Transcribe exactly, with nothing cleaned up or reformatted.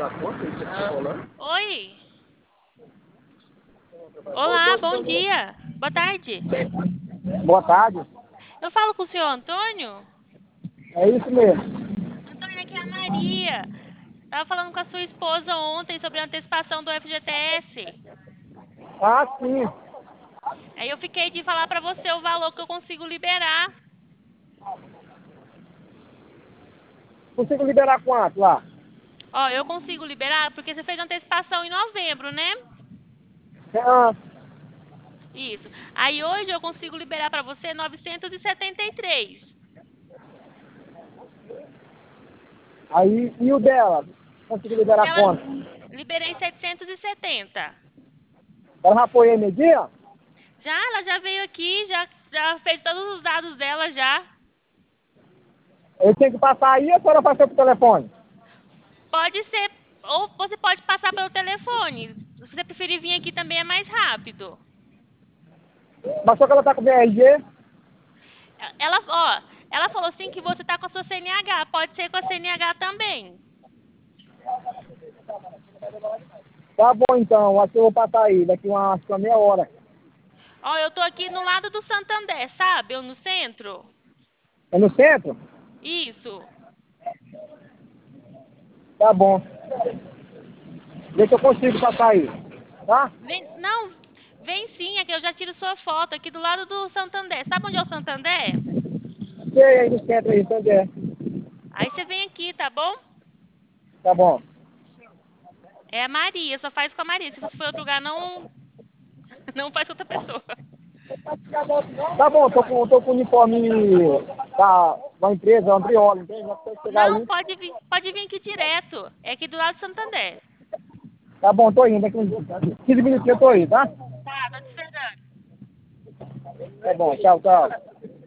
Oi. Olá, bom dia. Boa tarde. Boa tarde. Eu falo com o senhor Antônio? É isso mesmo. Antônio, aqui é a Maria. Tava falando com a sua esposa ontem sobre a antecipação do F G T S. Ah, sim. Aí eu fiquei de falar pra você o valor que eu consigo liberar. Consigo liberar quanto lá? Ó, eu consigo liberar porque você fez antecipação em novembro, né? Ah, Isso. Aí hoje eu consigo liberar pra você novecentos e setenta e três. aí, e o dela? Consigo O liberar dela quanto? liberei setecentos e setenta. Ela já foi aí meio-dia? Já, ela já veio aqui, já, já fez todos os dados dela já. Eu tenho que passar aí ou a senhora passou pro telefone? Pode ser, ou você pode passar pelo telefone. Se você preferir vir aqui também é mais rápido. Mas só que ela tá com B R G? Ela, ó, ela falou assim que você tá com a sua C N H, pode ser com a C N H também. Tá bom então, acho que eu vou passar aí, daqui uma, acho que uma meia hora. Ó, eu tô aqui no lado do Santander, sabe? Eu no centro. É no centro? Isso. Tá bom. Vê se eu consigo passar aí. Tá? Vem, não, vem sim, aqui eu já tiro sua foto aqui do lado do Santander. Sabe onde é o Santander? Sei aí no centro aí, onde é. Aí você vem aqui, tá bom? Tá bom. É a Maria, só faz com a Maria. Se você for em outro lugar, não, não faz com outra pessoa. Tá bom, tô com, tô com o uniforme da, da empresa, Andriola, entende? Já pode chegar Não, aí. pode vir, pode vir aqui direto. É aqui do lado do Santander. Tá bom, tô indo. Daqui uns quinze minutinhos eu tô aí, tá? Tá, tô te esperando. Tá bom, tchau, tchau.